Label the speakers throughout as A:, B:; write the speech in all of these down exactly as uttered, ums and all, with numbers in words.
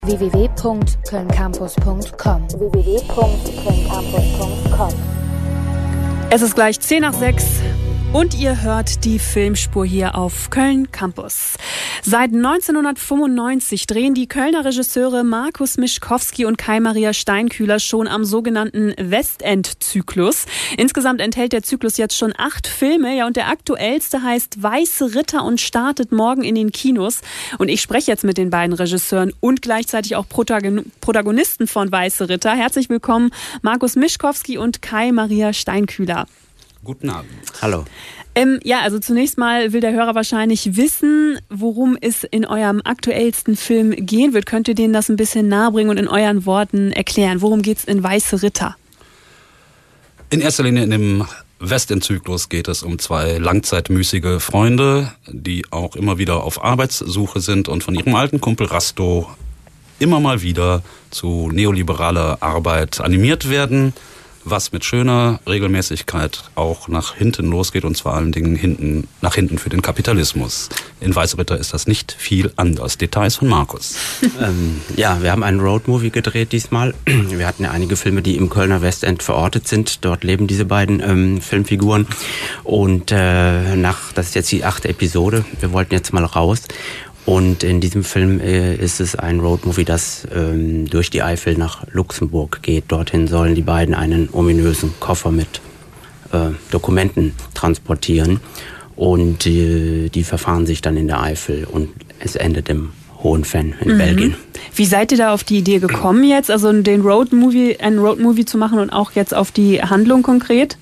A: w w w punkt köln campus punkt com w w w punkt köln campus punkt com.
B: Es ist gleich zehn nach sechs und ihr hört die Filmspur hier auf Köln Campus. Seit neunzehnhundertfünfundneunzig drehen die Kölner Regisseure Markus Mischkowski und Kai-Maria Steinkühler schon am sogenannten Westend-Zyklus. Insgesamt enthält der Zyklus jetzt schon acht Filme, ja, und der aktuellste heißt Weiße Ritter und startet morgen in den Kinos. Und ich spreche jetzt mit den beiden Regisseuren und gleichzeitig auch Protagon- Protagonisten von Weiße Ritter. Herzlich willkommen, Markus Mischkowski und Kai-Maria Steinkühler.
C: Guten Abend.
D: Hallo.
B: Ähm, ja, also zunächst mal will der Hörer wahrscheinlich wissen, worum es in eurem aktuellsten Film gehen wird. Könnt ihr denen das ein bisschen nahebringen und in euren Worten erklären? Worum geht's in Weiße Ritter?
C: In erster Linie in dem Westend-Zyklus geht es um zwei langzeitmüßige Freunde, die auch immer wieder auf Arbeitssuche sind und von ihrem alten Kumpel Rasto immer mal wieder zu neoliberaler Arbeit animiert werden, was mit schöner Regelmäßigkeit auch nach hinten losgeht, und vor allen Dingen hinten, nach hinten für den Kapitalismus. In Weiße Ritter ist das nicht viel anders. Details von Markus.
D: ähm, ja, wir haben einen Roadmovie gedreht diesmal. Wir hatten ja einige Filme, die im Kölner Westend verortet sind. Dort leben diese beiden ähm, Filmfiguren. Und äh, nach, das ist jetzt die achte Episode. Wir wollten jetzt mal raus. Und in diesem Film äh, ist es ein Roadmovie, das ähm, durch die Eifel nach Luxemburg geht. Dorthin sollen die beiden einen ominösen Koffer mit äh, Dokumenten transportieren. Und äh, die verfahren sich dann in der Eifel und es endet im Hohenfenn in mhm. Belgien.
B: Wie seid ihr da auf die Idee gekommen jetzt, also den Roadmovie, einen Roadmovie zu machen und auch jetzt auf die Handlung konkret?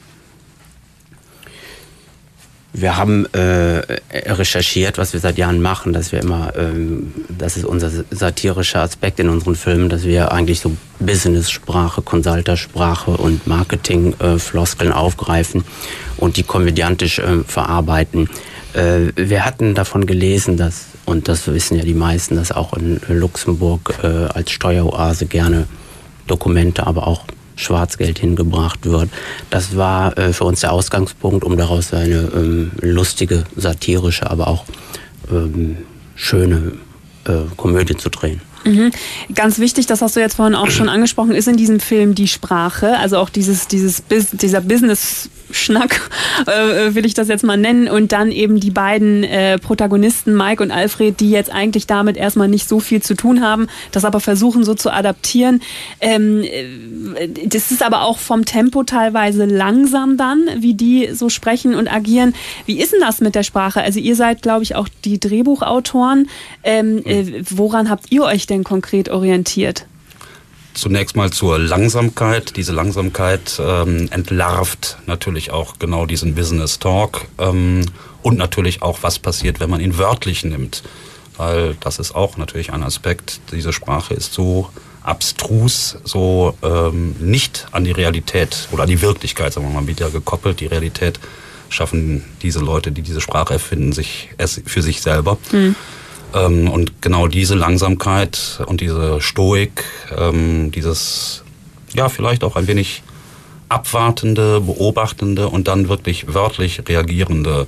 D: Wir haben äh, recherchiert, was wir seit Jahren machen, dass wir immer, ähm, das ist unser satirischer Aspekt in unseren Filmen, dass wir eigentlich so Business-Sprache, Consulter-Sprache und Marketing-Floskeln äh, aufgreifen und die komödiantisch äh, verarbeiten. Äh, wir hatten davon gelesen, dass, und das wissen ja die meisten, dass auch in Luxemburg äh, als Steueroase gerne Dokumente, aber auch Schwarzgeld hingebracht wird. Das war äh, für uns der Ausgangspunkt, um daraus eine ähm, lustige, satirische, aber auch ähm, schöne äh, Komödie zu drehen.
B: Mhm. Ganz wichtig, das hast du jetzt vorhin auch schon angesprochen, ist in diesem Film die Sprache, also auch dieses, dieses dieser Business-Schnack, äh, will ich das jetzt mal nennen, und dann eben die beiden äh, Protagonisten, Mike und Alfred, die jetzt eigentlich damit erstmal nicht so viel zu tun haben, das aber versuchen so zu adaptieren. Ähm, das ist aber auch vom Tempo teilweise langsam dann, wie die so sprechen und agieren. Wie ist denn das mit der Sprache? Also ihr seid, glaube ich, auch die Drehbuchautoren. Ähm, äh, woran habt ihr euch denn konkret orientiert?
C: Zunächst mal zur Langsamkeit. Diese Langsamkeit ähm, entlarvt natürlich auch genau diesen Business Talk ähm, und natürlich auch, was passiert, wenn man ihn wörtlich nimmt. Weil das ist auch natürlich ein Aspekt. Diese Sprache ist so abstrus, so ähm, nicht an die Realität oder an die Wirklichkeit, sagen wir mal, wieder gekoppelt. Die Realität schaffen diese Leute, die diese Sprache erfinden, sich es für sich selber. Mhm. Und genau diese Langsamkeit und diese Stoik, dieses, ja, vielleicht auch ein wenig abwartende, beobachtende und dann wirklich wörtlich reagierende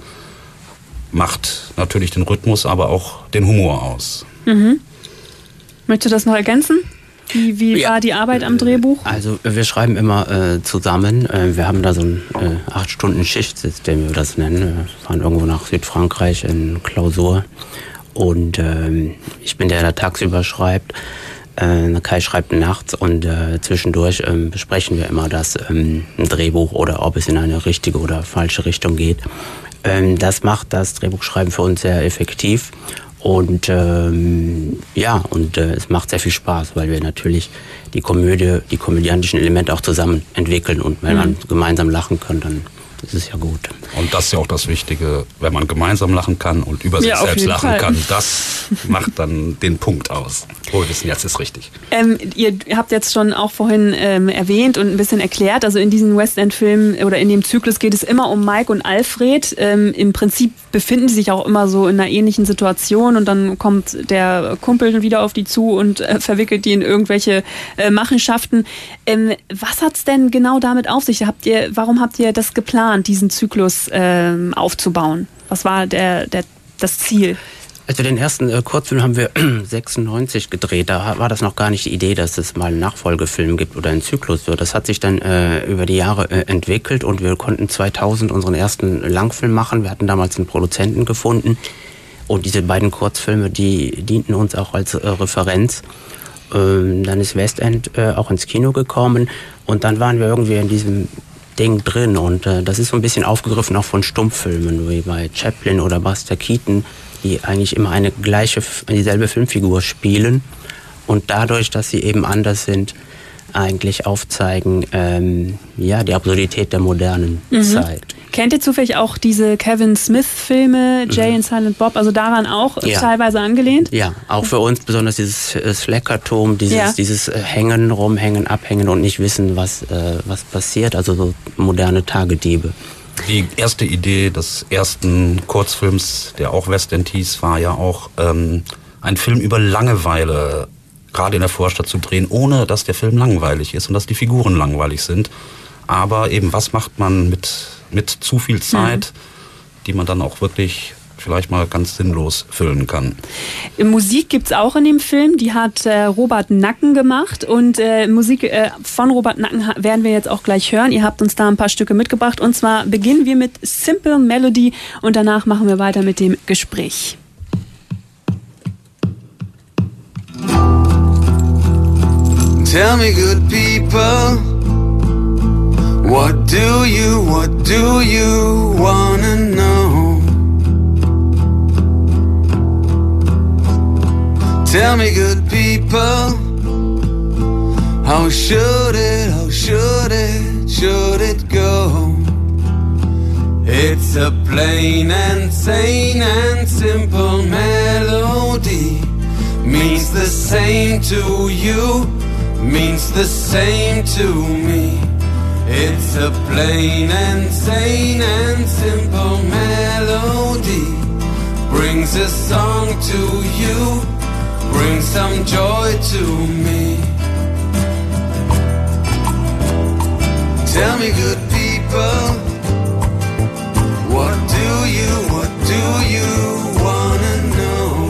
C: macht natürlich den Rhythmus, aber auch den Humor aus.
B: Mhm. Möchtest du das noch ergänzen? Wie, wie ja. war die Arbeit am Drehbuch?
D: Also wir schreiben immer äh, zusammen. Äh, wir haben da so ein äh, acht Stunden Schichtsystem, wie wir das nennen. Wir fahren irgendwo nach Südfrankreich in Klausur. Und ähm, ich bin der, der tagsüber schreibt. Äh, Kai schreibt nachts, und äh, zwischendurch ähm, besprechen wir immer das ähm, ein Drehbuch oder ob es in eine richtige oder falsche Richtung geht. Ähm, das macht das Drehbuchschreiben für uns sehr effektiv. Und ähm, ja, und äh, es macht sehr viel Spaß, weil wir natürlich die Komödie, die komödiantischen Elemente auch zusammen entwickeln. Und wenn mhm. man gemeinsam lachen kann, dann ist es ja gut.
C: Und das ist ja auch das Wichtige, wenn man gemeinsam lachen kann und über sich
B: ja,
C: selbst lachen
B: Fall.
C: kann, das macht dann den Punkt aus. Oh, wir wissen, jetzt ist richtig.
B: Ähm, ihr habt jetzt schon auch vorhin ähm, erwähnt und ein bisschen erklärt, also in diesen Westend-Filmen oder in dem Zyklus geht es immer um Mike und Alfred. Ähm, im Prinzip befinden sie sich auch immer so in einer ähnlichen Situation, und dann kommt der Kumpel wieder auf die zu und äh, verwickelt die in irgendwelche äh, Machenschaften. Ähm, was hat's denn genau damit auf sich? Habt ihr, warum habt ihr das geplant, diesen Zyklus ähm, aufzubauen? Was war der, der, das Ziel?
D: Also den ersten äh, Kurzfilm haben wir sechsundneunzig gedreht. Da war das noch gar nicht die Idee, dass es mal einen Nachfolgefilm gibt oder einen Zyklus wird. Das hat sich dann äh, über die Jahre äh, entwickelt und wir konnten zweitausend unseren ersten Langfilm machen. Wir hatten damals einen Produzenten gefunden und diese beiden Kurzfilme, die dienten uns auch als äh, Referenz. Ähm, dann ist Westend äh, auch ins Kino gekommen und dann waren wir irgendwie in diesem Ding drin und äh, das ist so ein bisschen aufgegriffen auch von Stummfilmen, wie bei Chaplin oder Buster Keaton, die eigentlich immer eine gleiche, dieselbe Filmfigur spielen und dadurch, dass sie eben anders sind, eigentlich aufzeigen, ähm, ja, die Absurdität der modernen mhm. Zeit.
B: Kennt ihr zufällig auch diese Kevin Smith-Filme, Jay mhm. und Silent Bob, also daran auch ja. teilweise angelehnt?
D: Ja, auch für uns besonders dieses äh, Slackertum, dieses, ja. dieses äh, Hängen, Rumhängen, Abhängen und nicht wissen, was, äh, was passiert, also so moderne Tagediebe.
C: Die erste Idee des ersten Kurzfilms, der auch Westend hieß, war ja auch ähm, ein Film über Langeweile gerade in der Vorstadt zu drehen, ohne dass der Film langweilig ist und dass die Figuren langweilig sind. Aber eben, was macht man mit, mit zu viel Zeit, mhm. die man dann auch wirklich vielleicht mal ganz sinnlos füllen kann.
B: Musik gibt's auch in dem Film, die hat äh, Robert Nacken gemacht und äh, Musik äh, von Robert Nacken werden wir jetzt auch gleich hören. Ihr habt uns da ein paar Stücke mitgebracht und zwar beginnen wir mit Simple Melody und danach machen wir weiter mit dem Gespräch.
E: Tell me, good people, what do you, what do you wanna know? Tell me, good people, how should it, how should it, should it go? It's a plain and sane and simple melody, means the same to you, means the same to me. It's a plain and sane and simple melody, brings a song to you, brings some joy to me. Tell me, good people, what do you, what do you wanna know?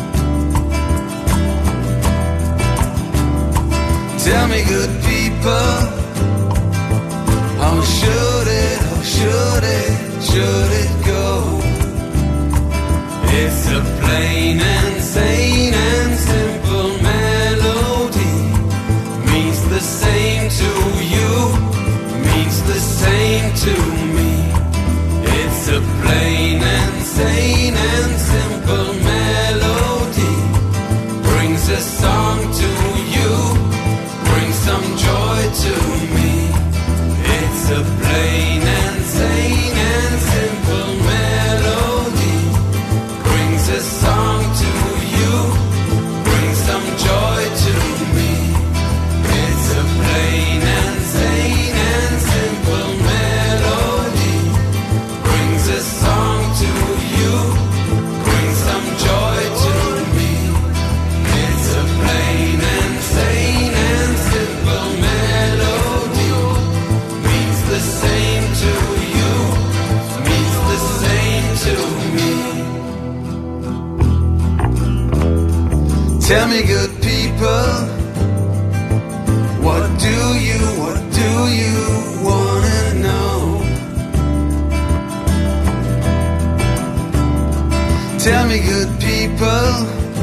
E: Tell me, good people, how should it, how should it, should it go? It's a plain and sane and simple melody, means the same to you, means the same to me. It's a plain and sane and simple melody, brings a song to you, brings some joy to me. It's a plain and sane and simple melody, brings a song to you, brings some joy to me. It's a plain and sane and simple melody, brings a song to you, brings some joy to me. It's a plain and sane and simple melody, means the same to you, means the same to me. Tell me, good people, what do you, what do you wanna know? Tell me, good people,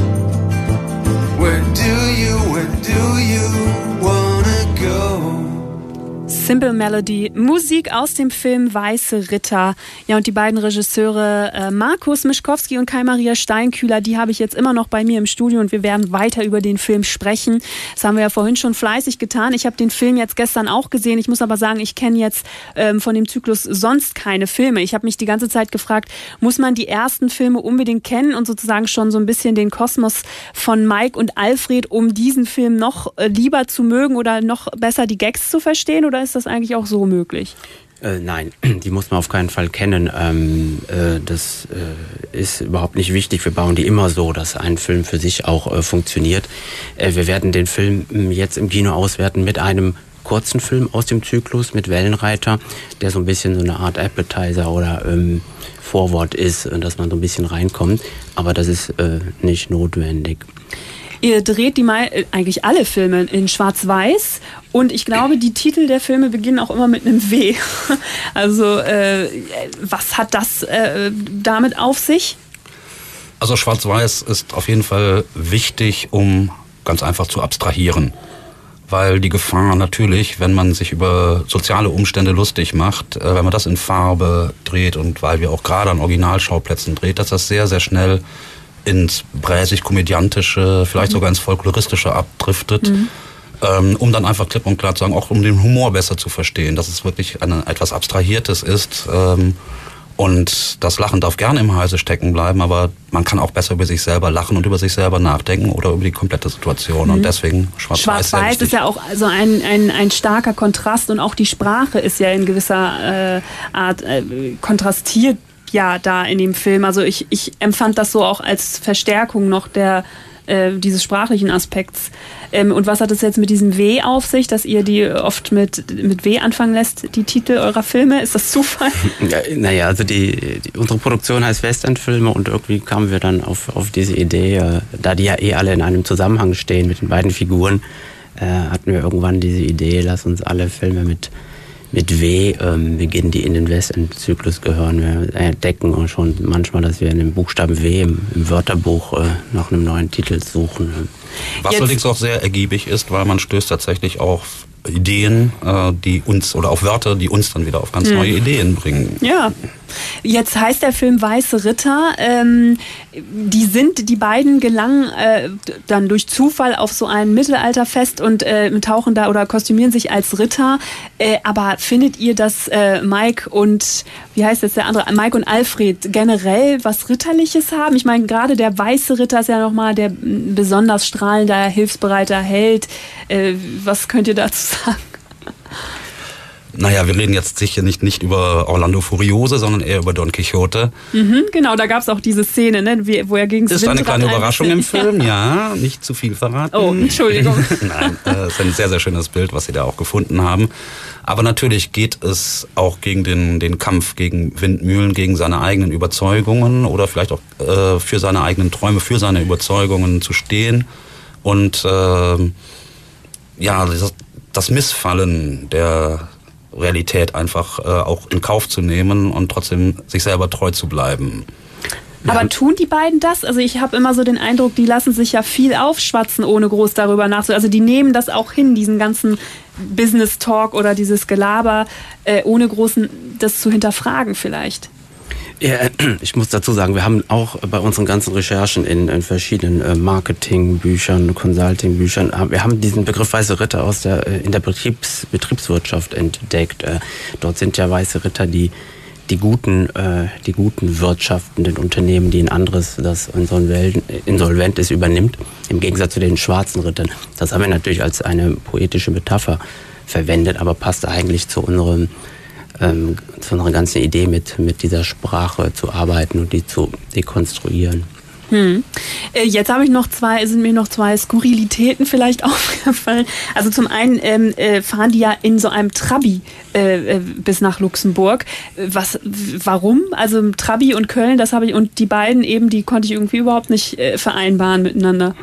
E: where do you, where do you wanna go?
B: Simple Melody, Musik aus dem Film Weiße Ritter. Ja, und die beiden Regisseure äh, Markus Mischkowski und Kai-Maria Steinkühler, die habe ich jetzt immer noch bei mir im Studio und wir werden weiter über den Film sprechen. Das haben wir ja vorhin schon fleißig getan. Ich habe den Film jetzt gestern auch gesehen. Ich muss aber sagen, ich kenne jetzt ähm, von dem Zyklus sonst keine Filme. Ich habe mich die ganze Zeit gefragt, muss man die ersten Filme unbedingt kennen und sozusagen schon so ein bisschen den Kosmos von Mike und Alfred, um diesen Film noch äh, lieber zu mögen oder noch besser die Gags zu verstehen, oder ist das eigentlich auch so möglich?
D: Äh, nein, die muss man auf keinen Fall kennen. Ähm, äh, das äh, ist überhaupt nicht wichtig. Wir bauen die immer so, dass ein Film für sich auch äh, funktioniert. Äh, wir werden den Film jetzt im Kino auswerten mit einem kurzen Film aus dem Zyklus mit Wellenreiter, der so ein bisschen so eine Art Appetizer oder ähm, Vorwort ist, dass man so ein bisschen reinkommt. Aber das ist äh, nicht notwendig.
B: Ihr dreht die mal, eigentlich alle Filme in Schwarz-Weiß und ich glaube, die Titel der Filme beginnen auch immer mit einem W. Also äh, was hat das äh, damit auf sich?
C: Also Schwarz-Weiß ist auf jeden Fall wichtig, um ganz einfach zu abstrahieren. Weil die Gefahr natürlich, wenn man sich über soziale Umstände lustig macht, äh, wenn man das in Farbe dreht und weil wir auch gerade an Originalschauplätzen dreht, dass das sehr, sehr schnell ins bräsig-komödiantische, vielleicht sogar ins Folkloristische abdriftet, mhm. ähm, um dann einfach klipp und klar zu sagen, auch um den Humor besser zu verstehen, dass es wirklich eine, etwas Abstrahiertes ist. Ähm, und das Lachen darf gerne im Halse stecken bleiben, aber man kann auch besser über sich selber lachen und über sich selber nachdenken oder über die komplette Situation. Mhm. Und deswegen Schwarz-Weiß.
B: Schwarz-Weiß ist ja auch also ein, ein, ein starker Kontrast und auch die Sprache ist ja in gewisser äh, Art äh, kontrastiert ja da in dem Film. Also ich, ich empfand das so auch als Verstärkung noch der äh, dieses sprachlichen Aspekts. Ähm, und was hat es jetzt mit diesem W auf sich, dass ihr die oft mit, mit W anfangen lässt, die Titel eurer Filme? Ist das Zufall?
D: Ja, naja, also die, die unsere Produktion heißt Westendfilme und irgendwie kamen wir dann auf, auf diese Idee, äh, da die ja eh alle in einem Zusammenhang stehen mit den beiden Figuren, äh, hatten wir irgendwann diese Idee, lass uns alle Filme mit mit W ähm, beginnen, die in den Westend-Zyklus gehören. Wir entdecken auch schon manchmal, dass wir in dem Buchstaben W im, im Wörterbuch äh, nach einem neuen Titel suchen.
C: Was
B: Jetzt
C: allerdings auch sehr ergiebig ist, weil man stößt tatsächlich auf Ideen, äh, die uns, oder auf Wörter, die uns dann wieder auf ganz hm. neue Ideen bringen.
B: Ja. Jetzt heißt der Film Weiße Ritter. Ähm, die sind, die beiden gelangen äh, dann durch Zufall auf so ein Mittelalterfest und äh, tauchen da oder kostümieren sich als Ritter. Äh, aber findet ihr, dass äh, Mike und, wie heißt jetzt der andere, Mike und Alfred generell was Ritterliches haben? Ich meine, gerade der Weiße Ritter ist ja nochmal der besonders strahlender, hilfsbereiter Held. Äh, was könnt ihr dazu sagen?
C: Naja, wir reden jetzt sicher nicht, nicht über Orlando Furioso, sondern eher über Don Quixote.
B: Mhm, genau, da gab es auch diese Szene, ne, wie, wo er gegen das
C: Ist eine kleine Überraschung im Film, ja, nicht zu viel verraten.
B: Oh, Entschuldigung.
C: Nein, es ist ein sehr, sehr schönes Bild, was Sie da auch gefunden haben. Aber natürlich geht es auch gegen den, den Kampf gegen Windmühlen, gegen seine eigenen Überzeugungen oder vielleicht auch äh, für seine eigenen Träume, für seine Überzeugungen zu stehen. Und äh, ja, das, das Missfallen der Realität einfach äh, auch in Kauf zu nehmen und trotzdem sich selber treu zu bleiben.
B: Aber tun die beiden das? Also ich habe immer so den Eindruck, die lassen sich ja viel aufschwatzen, ohne groß darüber nachzudenken. Also die nehmen das auch hin, diesen ganzen Business-Talk oder dieses Gelaber, äh, ohne großen das zu hinterfragen vielleicht.
D: Ja, ich muss dazu sagen, wir haben auch bei unseren ganzen Recherchen in, in verschiedenen Marketingbüchern, Consultingbüchern, wir haben diesen Begriff Weiße Ritter aus der, in der Betriebs, Betriebswirtschaft entdeckt. Dort sind ja Weiße Ritter die, die guten, die guten wirtschaftenden Unternehmen, die ein anderes, das insolvent ist, übernimmt, im Gegensatz zu den schwarzen Rittern. Das haben wir natürlich als eine poetische Metapher verwendet, aber passt eigentlich zu unserem Ähm, zu unserer ganzen Idee mit, mit dieser Sprache zu arbeiten und die zu dekonstruieren.
B: Hm. Äh, jetzt habe ich noch zwei, sind mir noch zwei Skurrilitäten vielleicht aufgefallen. Also zum einen ähm, äh, fahren die ja in so einem Trabi äh, bis nach Luxemburg. Was, warum? Also Trabi und Köln, das habe ich, und die beiden eben, die konnte ich irgendwie überhaupt nicht äh, vereinbaren miteinander.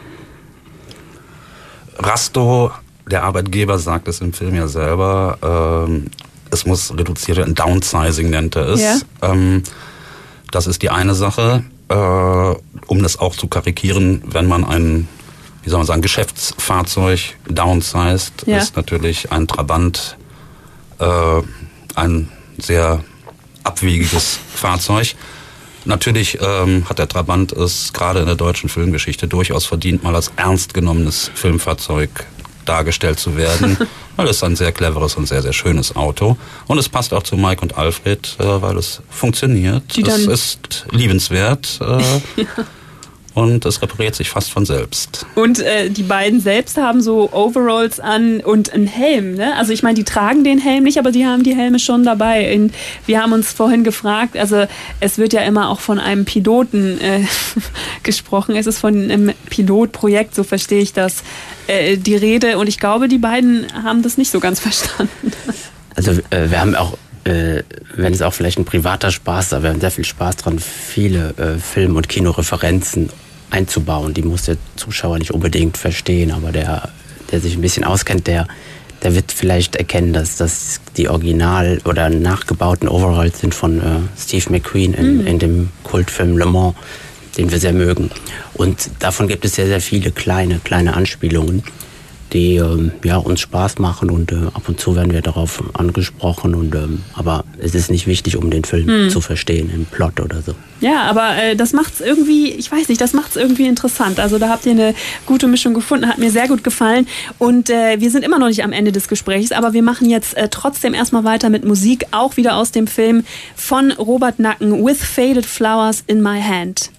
C: Rasto, der Arbeitgeber, sagt es im Film ja selber, ähm, es muss reduziert werden, Downsizing nennt er es. Ja. Ähm, das ist die eine Sache. Äh, um das auch zu karikieren, wenn man ein, wie soll man sagen, Geschäftsfahrzeug downsized, ja. ist natürlich ein Trabant äh, ein sehr abwegiges Fahrzeug. Natürlich ähm, hat der Trabant es gerade in der deutschen Filmgeschichte durchaus verdient, mal als ernst genommenes Filmfahrzeug dargestellt zu werden, weil es ein sehr cleveres und sehr, sehr schönes Auto. Und es passt auch zu Mike und Alfred, äh, weil es funktioniert. Es ist liebenswert. Äh,
B: ja.
C: und es repariert sich fast von selbst.
B: Und äh, die beiden selbst haben so Overalls an und einen Helm, ne? Also ich meine, die tragen den Helm nicht, aber die haben die Helme schon dabei. Und wir haben uns vorhin gefragt, also es wird ja immer auch von einem Piloten äh, gesprochen. Es ist von einem Pilotprojekt, so verstehe ich das, äh, die Rede. Und ich glaube, die beiden haben das nicht so ganz verstanden.
D: Also äh, wir haben auch, äh, wenn es auch vielleicht ein privater Spaß ist, aber wir haben sehr viel Spaß dran, viele äh, Film- und Kinoreferenzen einzubauen. Die muss der Zuschauer nicht unbedingt verstehen, aber der, der sich ein bisschen auskennt, der, der wird vielleicht erkennen, dass das die Original- oder nachgebauten Overalls sind von äh, Steve McQueen in, mhm. in dem Kultfilm Le Mans, den wir sehr mögen. Und davon gibt es sehr, sehr viele kleine, kleine Anspielungen, die ähm, ja, uns Spaß machen und äh, ab und zu werden wir darauf angesprochen. Und, ähm, aber es ist nicht wichtig, um den Film hm. zu verstehen, im Plot oder so.
B: Ja, aber äh, das macht's irgendwie, ich weiß nicht, das macht's irgendwie interessant. Also da habt ihr eine gute Mischung gefunden, hat mir sehr gut gefallen. Und äh, wir sind immer noch nicht am Ende des Gesprächs, aber wir machen jetzt äh, trotzdem erstmal weiter mit Musik, auch wieder aus dem Film von Robert Nacken, With Faded Flowers in My Hand.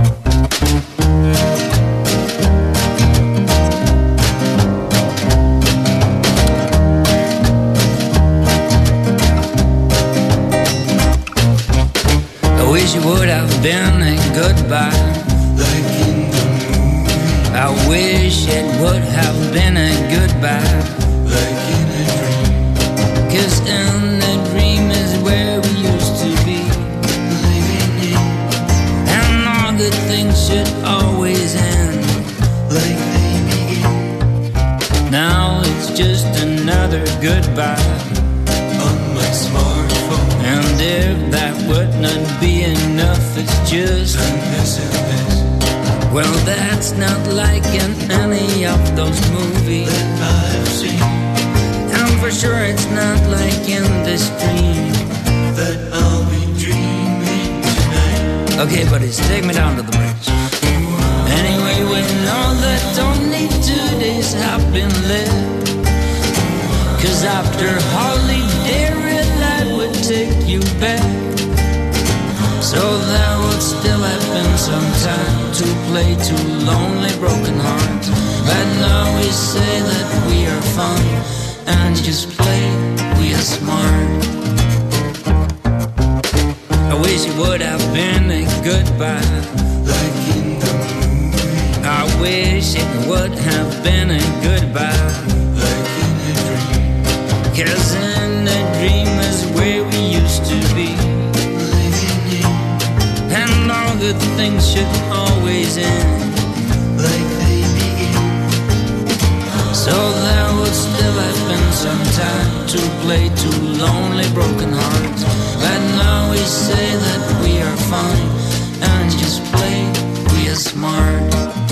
F: I wish it would have been a goodbye, like in the movie. I wish it would have been a goodbye, like in a dream. 'Cause in the dream is where we used to be, living in. And all good things should always end, like they begin. Now it's just another goodbye on my smartphone. And if that would not be enough, it's just an S M S. Well, that's not like in any of those movies that I've seen. And for sure it's not like in this dream that I'll be dreaming tonight. Okay, buddies, take me down to the bridge. Anyway, we know that only two days have been lived. 'Cause after holiday I would take you back. So there would still have been some time to play two lonely broken hearts. But now we say that we are fun and just play we are smart. I wish it would have been a goodbye, like in the movie. I wish it would have been a goodbye, like in a dream. 'Cause in a dream is where we used to be, living in. And all good things should always end, like they begin. So there would still have been some time to play two lonely broken hearts. But now we say that we are fine and just play we are smart.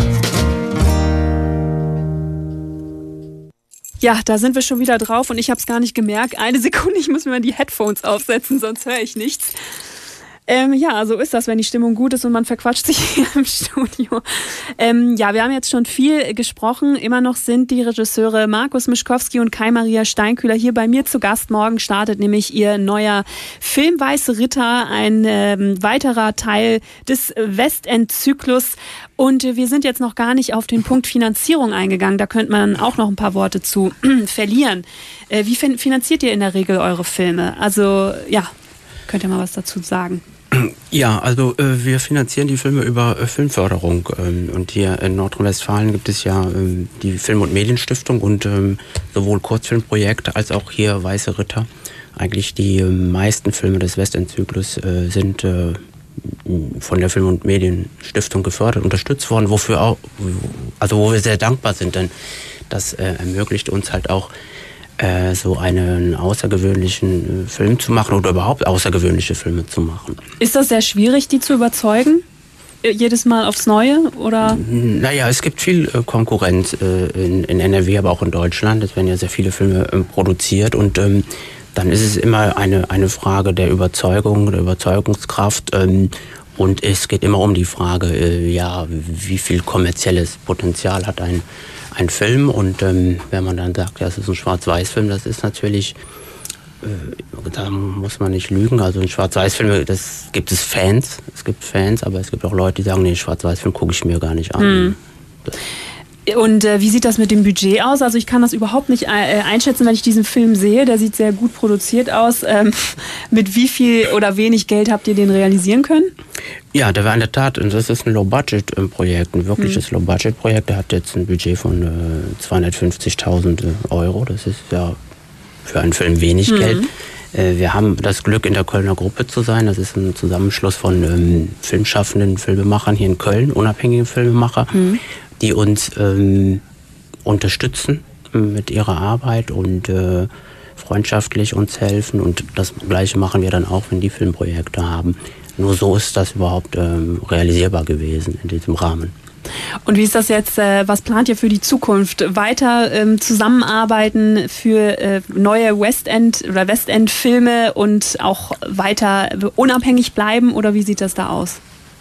B: Ja, da sind wir schon wieder drauf und ich habe es gar nicht gemerkt. Eine Sekunde, ich muss mir mal die Headphones aufsetzen, sonst höre ich nichts. Ähm, ja, so ist das, wenn die Stimmung gut ist und man verquatscht sich hier im Studio. Ähm, ja, wir haben jetzt schon viel gesprochen. Immer noch sind die Regisseure Markus Mischkowski und Kai-Maria Steinkühler hier bei mir zu Gast. Morgen startet nämlich ihr neuer Film Weiße Ritter, ein ähm, weiterer Teil des Westend-Zyklus. Und wir sind jetzt noch gar nicht auf den Punkt Finanzierung eingegangen. Da könnte man auch noch ein paar Worte zu verlieren. Äh, wie finanziert ihr in der Regel eure Filme? Also, ja, könnt ihr mal was dazu sagen?
D: Ja, also äh, wir finanzieren die Filme über äh, Filmförderung. Ähm, und hier in Nordrhein-Westfalen gibt es ja ähm, die Film- und Medienstiftung und ähm, sowohl Kurzfilmprojekte als auch hier Weiße Ritter. Eigentlich die äh, meisten Filme des Westend-Zyklus äh, sind äh, von der Film- und Medienstiftung gefördert, unterstützt worden, wofür auch, also wo wir sehr dankbar sind, denn das äh, ermöglicht uns halt auch äh, so einen außergewöhnlichen äh, Film zu machen oder überhaupt außergewöhnliche Filme zu machen.
B: Ist das sehr schwierig, die zu überzeugen? Jedes Mal aufs Neue, oder?
D: Naja, es gibt viel äh, Konkurrenz äh, in, in N R W, aber auch in Deutschland. Es werden ja sehr viele Filme äh, produziert und ähm, dann ist es immer eine, eine Frage der Überzeugung, der Überzeugungskraft. Ähm, und es geht immer um die Frage, äh, ja, wie viel kommerzielles Potenzial hat ein, ein Film. Und ähm, wenn man dann sagt, ja, es ist ein Schwarz-Weiß-Film, das ist natürlich Da muss man nicht lügen. Also in Schwarz-Weiß-Filmen, das gibt es Fans. Es gibt Fans, aber es gibt auch Leute, die sagen, nee, Schwarz-Weiß-Film gucke ich mir gar nicht an.
B: Hm. Und äh, wie sieht das mit dem Budget aus? Also ich kann das überhaupt nicht äh, einschätzen, wenn ich diesen Film sehe. Der sieht sehr gut produziert aus. Ähm, mit wie viel oder wenig Geld habt ihr den realisieren können?
D: Ja, der war in der Tat, und das ist ein Low-Budget-Projekt, ein wirkliches hm. Low-Budget-Projekt. Der hat jetzt ein Budget von äh, zweihundertfünfzigtausend Euro. Das ist ja für einen Film wenig hm. Geld. Äh, wir haben das Glück, in der Kölner Gruppe zu sein. Das ist ein Zusammenschluss von ähm, filmschaffenden Filmemachern hier in Köln, unabhängige Filmemacher, hm. die uns ähm, unterstützen mit ihrer Arbeit und äh, freundschaftlich uns helfen. Und das Gleiche machen wir dann auch, wenn die Filmprojekte haben. Nur so ist das überhaupt ähm, realisierbar gewesen in diesem Rahmen.
B: Und wie ist das jetzt, äh, was plant ihr für die Zukunft? Weiter ähm, zusammenarbeiten für äh, neue West-End- oder West-End-Filme und auch weiter unabhängig bleiben, oder wie sieht das da aus?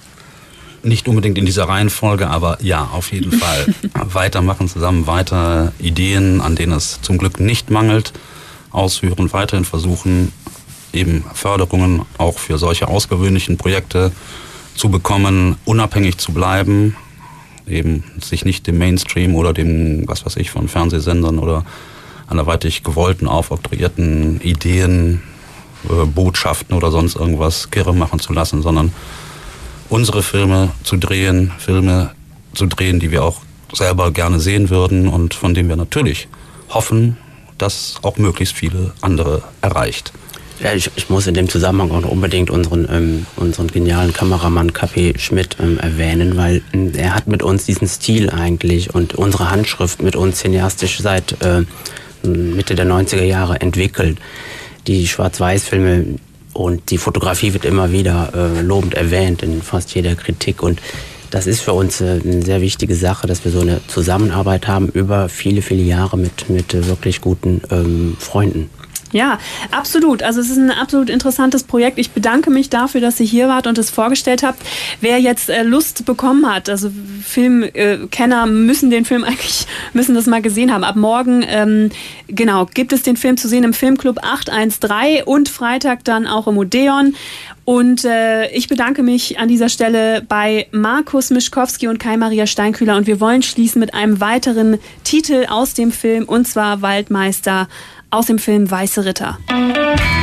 C: Nicht unbedingt in dieser Reihenfolge, aber ja, auf jeden Fall. Weitermachen zusammen, weiter Ideen, an denen es zum Glück nicht mangelt, ausführen, weiterhin versuchen, eben Förderungen auch für solche außergewöhnlichen Projekte zu bekommen, unabhängig zu bleiben, eben sich nicht dem Mainstream oder dem, was weiß ich, von Fernsehsendern oder anderweitig gewollten, aufoktroyierten Ideen, äh, Botschaften oder sonst irgendwas kirre machen zu lassen, sondern unsere Filme zu drehen, Filme zu drehen, die wir auch selber gerne sehen würden und von denen wir natürlich hoffen, dass auch möglichst viele andere erreicht.
D: Ja, ich, ich muss in dem Zusammenhang auch noch unbedingt unseren, ähm, unseren genialen Kameramann K P Schmidt ähm, erwähnen, weil ähm, er hat mit uns diesen Stil eigentlich und unsere Handschrift mit uns cineastisch seit äh, Mitte der neunziger Jahre entwickelt. Die Schwarz-Weiß-Filme und die Fotografie wird immer wieder äh, lobend erwähnt in fast jeder Kritik, und das ist für uns äh, eine sehr wichtige Sache, dass wir so eine Zusammenarbeit haben über viele, viele Jahre mit, mit äh, wirklich guten ähm, Freunden.
B: Ja, absolut. Also es ist ein absolut interessantes Projekt. Ich bedanke mich dafür, dass ihr hier wart und es vorgestellt habt. Wer jetzt äh, Lust bekommen hat, also Filmkenner äh, müssen den Film eigentlich, müssen das mal gesehen haben. Ab morgen, ähm, genau, gibt es den Film zu sehen im Filmclub acht eins drei und Freitag dann auch im Odeon. Und äh, ich bedanke mich an dieser Stelle bei Markus Mischkowski und Kai-Maria Steinkühler, und wir wollen schließen mit einem weiteren Titel aus dem Film, und zwar Waldmeister aus dem Film Weiße Ritter.